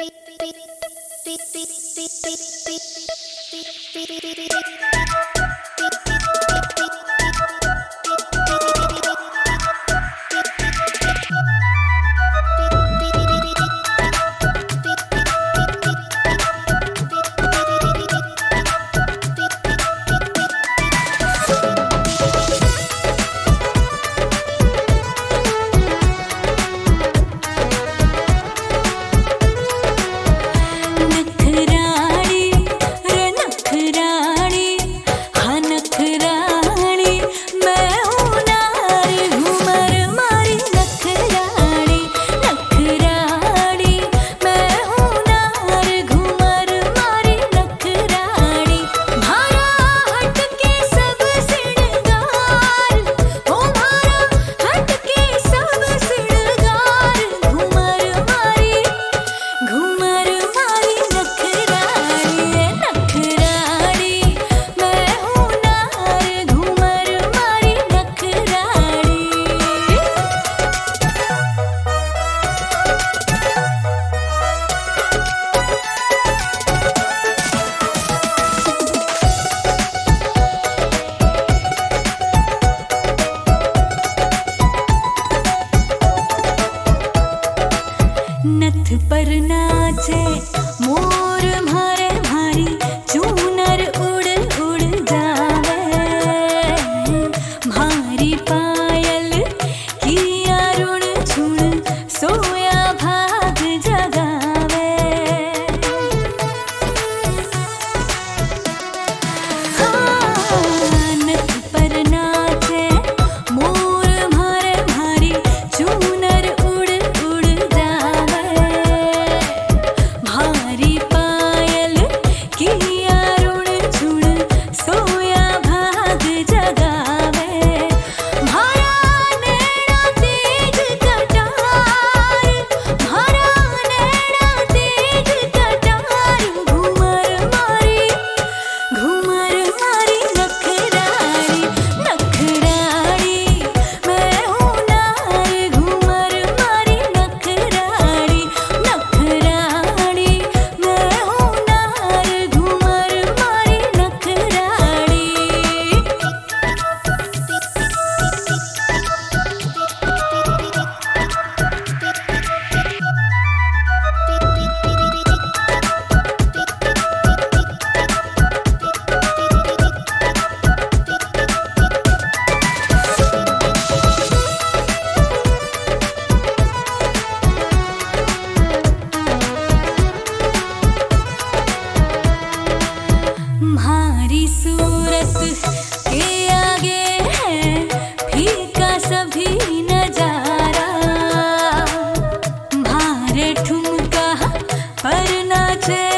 नथ पर नाचे मोर मारे भारी चूनर उड़ उड़ जावे भारी पायल किया रुण झुण सोया भाग जगावे नथ पर नाचे मोर मारे भारी चूनर उड़ उड़ जावे भारी पायल किया रुण झुण सोया भाग जगावे भारा नैना तेज कटार भारा नैना तेज कटार घूमर मारी नखराड़ी नखराड़ी मैं हूँ नार घूमर मारी नखराड़ी नखराड़ी मैं हूँ नार घूमर मारी नखराड़ी। म्हारी सूरत के आगे है फीका सभी नजारा म्हारे ठुमका पर नाचे